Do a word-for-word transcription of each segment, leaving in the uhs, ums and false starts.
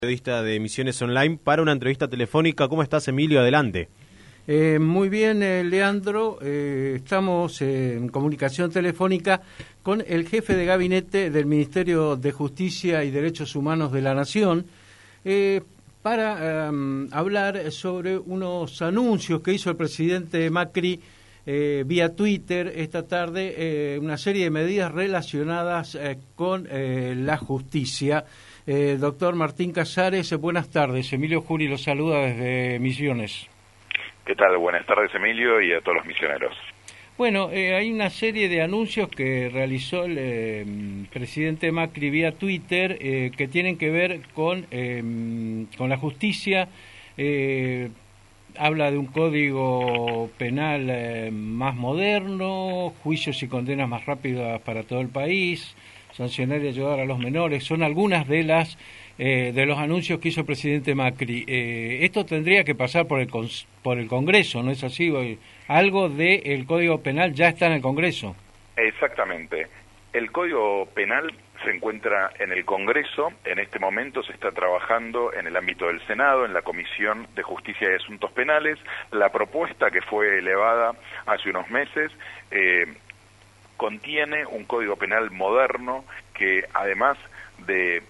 Periodista de Misiones Online para una entrevista telefónica. ¿Cómo estás, Emilio? Adelante. Eh, muy bien, eh, Leandro. Eh, estamos eh, en comunicación telefónica con el jefe de gabinete del Ministerio de Justicia y Derechos Humanos de la Nación eh, para eh, hablar sobre unos anuncios que hizo el presidente Macri eh, vía Twitter esta tarde, eh, una serie de medidas relacionadas eh, con eh, la justicia. Eh, doctor Martín Casares, buenas tardes. Emilio Juri lo saluda desde Misiones. ¿Qué tal? Buenas tardes, Emilio, y a todos los misioneros. Bueno, eh, hay una serie de anuncios que realizó el eh, presidente Macri vía Twitter eh, que tienen que ver con, eh, con la justicia. Eh, habla de un código penal eh, más moderno, juicios y condenas más rápidas para todo el país, sancionar y ayudar a los menores. Son algunas de las eh, de los anuncios que hizo el presidente Macri. Eh, esto tendría que pasar por el por el Congreso, ¿no es así? Algo del Código Penal ya está en el Congreso. Exactamente. El Código Penal se encuentra en el Congreso. En este momento se está trabajando en el ámbito del Senado, en la Comisión de Justicia y Asuntos Penales. La propuesta que fue elevada hace unos meses eh, contiene un Código Penal moderno que, además de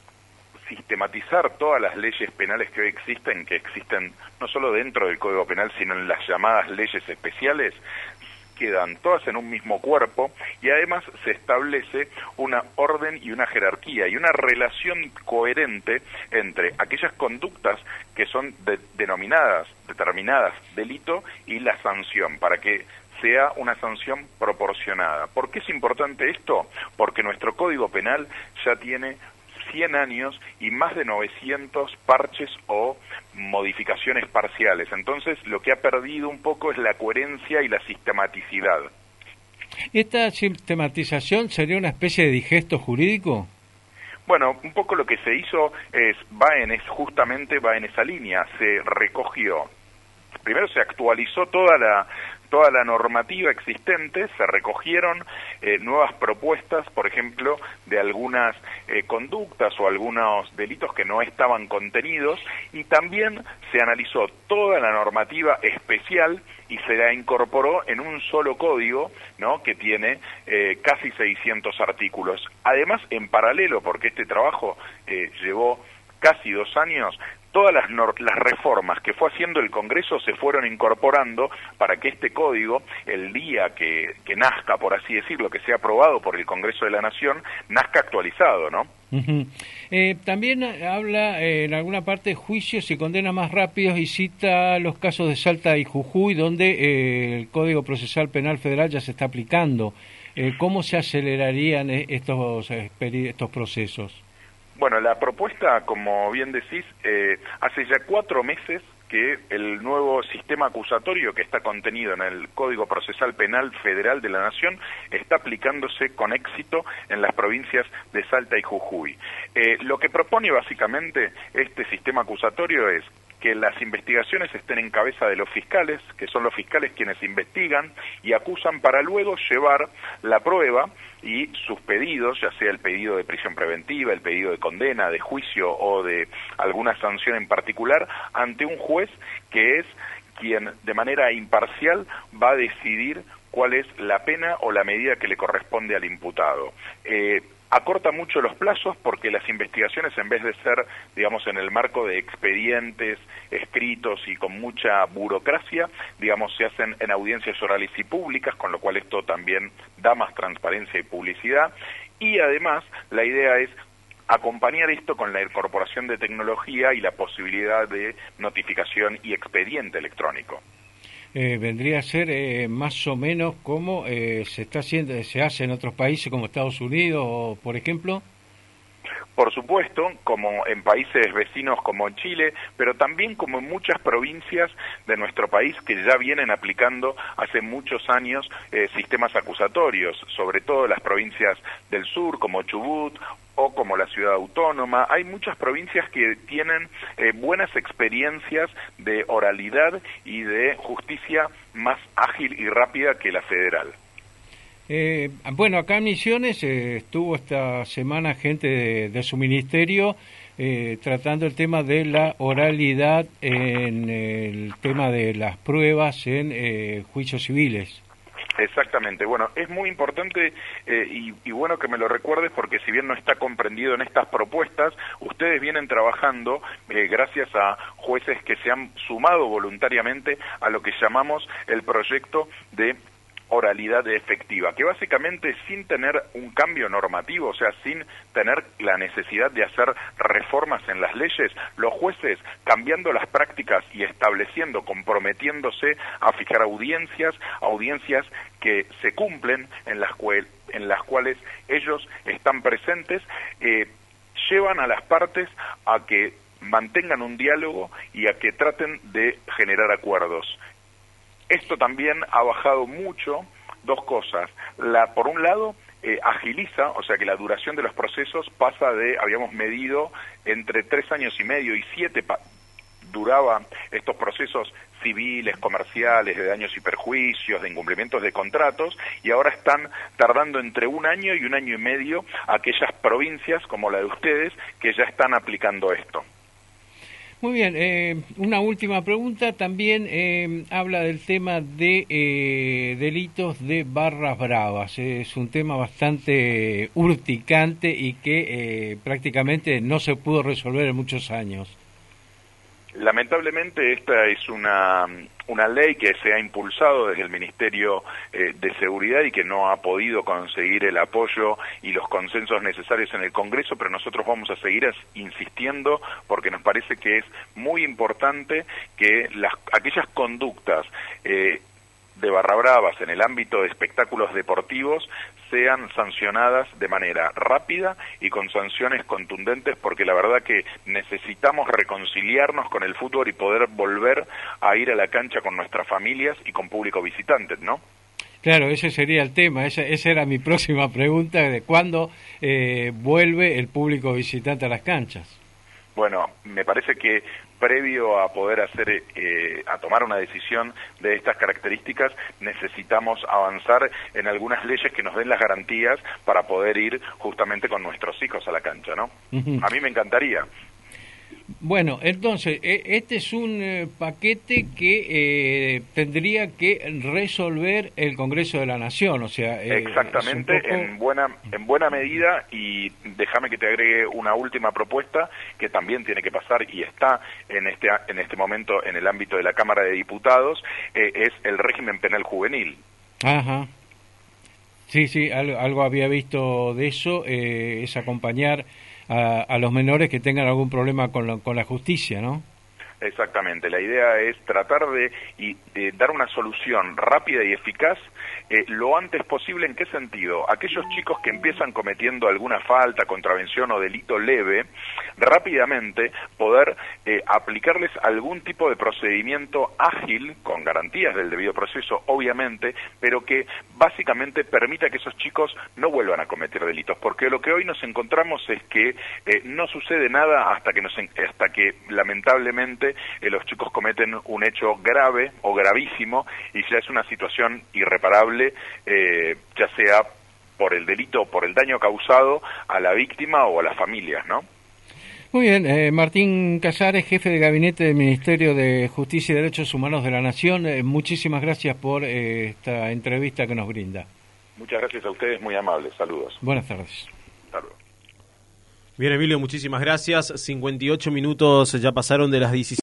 sistematizar todas las leyes penales que hoy existen, que existen no solo dentro del Código Penal, sino en las llamadas leyes especiales, quedan todas en un mismo cuerpo, y además se establece una orden y una jerarquía y una relación coherente entre aquellas conductas que son de, denominadas, determinadas delito, y la sanción, para que sea una sanción proporcionada. ¿Por qué es importante esto? Porque nuestro Código Penal ya tiene cien años y más de novecientos parches o modificaciones parciales. Entonces, lo que ha perdido un poco es la coherencia y la sistematicidad. ¿Esta sistematización sería una especie de digesto jurídico? Bueno, un poco lo que se hizo es, va en es justamente va en esa línea. Se recogió, primero se actualizó toda la toda la normativa existente, se recogieron eh, nuevas propuestas, por ejemplo, de algunas eh, conductas o algunos delitos que no estaban contenidos, y también se analizó toda la normativa especial y se la incorporó en un solo código, ¿no?, que tiene eh, casi seiscientos artículos. Además, en paralelo, porque este trabajo eh, llevó casi dos años, todas las, las reformas que fue haciendo el Congreso se fueron incorporando para que este código, el día que, que nazca, por así decirlo, que sea aprobado por el Congreso de la Nación, nazca actualizado, ¿no? Uh-huh. Eh, también habla eh, en alguna parte de juicios y condenas más rápidos y cita los casos de Salta y Jujuy, donde eh, el Código Procesal Penal Federal ya se está aplicando. Eh, ¿Cómo se acelerarían estos, estos procesos? Bueno, la propuesta, como bien decís, eh, hace ya cuatro meses que el nuevo sistema acusatorio que está contenido en el Código Procesal Penal Federal de la Nación está aplicándose con éxito en las provincias de Salta y Jujuy. Eh, lo que propone básicamente este sistema acusatorio es que las investigaciones estén en cabeza de los fiscales, que son los fiscales quienes investigan y acusan, para luego llevar la prueba y sus pedidos, ya sea el pedido de prisión preventiva, el pedido de condena, de juicio o de alguna sanción en particular, ante un juez que es quien de manera imparcial va a decidir cuál es la pena o la medida que le corresponde al imputado. Eh, Acorta mucho los plazos porque las investigaciones, en vez de ser, digamos, en el marco de expedientes escritos y con mucha burocracia, digamos, se hacen en audiencias orales y públicas, con lo cual esto también da más transparencia y publicidad. Y además, la idea es acompañar esto con la incorporación de tecnología y la posibilidad de notificación y expediente electrónico. Eh, vendría a ser eh, más o menos como eh, se está haciendo, se hace en otros países como Estados Unidos, por ejemplo. Por supuesto, como en países vecinos como Chile, pero también como en muchas provincias de nuestro país que ya vienen aplicando hace muchos años eh, sistemas acusatorios, sobre todo las provincias del sur como Chubut o como la ciudad autónoma. Hay muchas provincias que tienen eh, buenas experiencias de oralidad y de justicia más ágil y rápida que la federal. Eh, bueno, acá en Misiones eh, estuvo esta semana gente de, de su ministerio eh, tratando el tema de la oralidad en el tema de las pruebas en eh, juicios civiles. Exactamente. Bueno, es muy importante eh, y, y bueno que me lo recuerdes porque si bien no está comprendido en estas propuestas, ustedes vienen trabajando eh, gracias a jueces que se han sumado voluntariamente a lo que llamamos el proyecto de oralidad efectiva, que básicamente sin tener un cambio normativo, o sea, sin tener la necesidad de hacer reformas en las leyes, los jueces cambiando las prácticas y estableciendo, comprometiéndose a fijar audiencias, audiencias que se cumplen, en las, cual, en las cuales ellos están presentes, eh, llevan a las partes a que mantengan un diálogo y a que traten de generar acuerdos. Esto también ha bajado mucho dos cosas. La, por un lado, eh, agiliza, o sea que la duración de los procesos pasa de, habíamos medido, entre tres años y medio y siete pa duraba estos procesos civiles, comerciales, de daños y perjuicios, de incumplimientos de contratos, y ahora están tardando entre un año y un año y medio aquellas provincias como la de ustedes que ya están aplicando esto. Muy bien, eh, una última pregunta. También eh, habla del tema de eh, delitos de barras bravas. Es un tema bastante urticante y que eh, prácticamente no se pudo resolver en muchos años. Lamentablemente esta es una, una ley que se ha impulsado desde el Ministerio eh, de Seguridad y que no ha podido conseguir el apoyo y los consensos necesarios en el Congreso, pero nosotros vamos a seguir insistiendo porque nos parece que es muy importante que las, aquellas conductas eh, de barra bravas en el ámbito de espectáculos deportivos sean sancionadas de manera rápida y con sanciones contundentes, porque la verdad que necesitamos reconciliarnos con el fútbol y poder volver a ir a la cancha con nuestras familias y con público visitantes, ¿no? Claro, ese sería el tema, esa, esa era mi próxima pregunta, de cuándo eh, vuelve el público visitante a las canchas. Bueno, me parece que previo a poder hacer, eh, a tomar una decisión de estas características, necesitamos avanzar en algunas leyes que nos den las garantías para poder ir justamente con nuestros hijos a la cancha, ¿no? Uh-huh. A mí me encantaría. Bueno, entonces, este es un eh, paquete que eh, tendría que resolver el Congreso de la Nación, o sea... Eh, Exactamente, poco... en buena en buena medida, y déjame que te agregue una última propuesta que también tiene que pasar y está en este en este momento en el ámbito de la Cámara de Diputados, eh, es el régimen penal juvenil. Ajá. Sí, sí, algo, algo había visto de eso, eh, es acompañar A, a los menores que tengan algún problema con la, con la justicia, ¿no? Exactamente, la idea es tratar de, y, de dar una solución rápida y eficaz eh, lo antes posible. ¿En qué sentido? Aquellos chicos que empiezan cometiendo alguna falta, contravención o delito leve, rápidamente poder eh, aplicarles algún tipo de procedimiento ágil, con garantías del debido proceso, obviamente, pero que básicamente permita que esos chicos no vuelvan a cometer delitos, porque lo que hoy nos encontramos es que eh, no sucede nada hasta que, nos, hasta que lamentablemente Eh, los chicos cometen un hecho grave o gravísimo y ya es una situación irreparable, eh, ya sea por el delito o por el daño causado a la víctima o a las familias, ¿no? Muy bien, eh, Martín Casares, jefe de gabinete del Ministerio de Justicia y Derechos Humanos de la Nación, eh, muchísimas gracias por eh, esta entrevista que nos brinda. Muchas gracias a ustedes, muy amables, saludos. Buenas tardes. Saludos. Bien, Emilio, muchísimas gracias. cincuenta y ocho minutos ya pasaron de las diecisiete.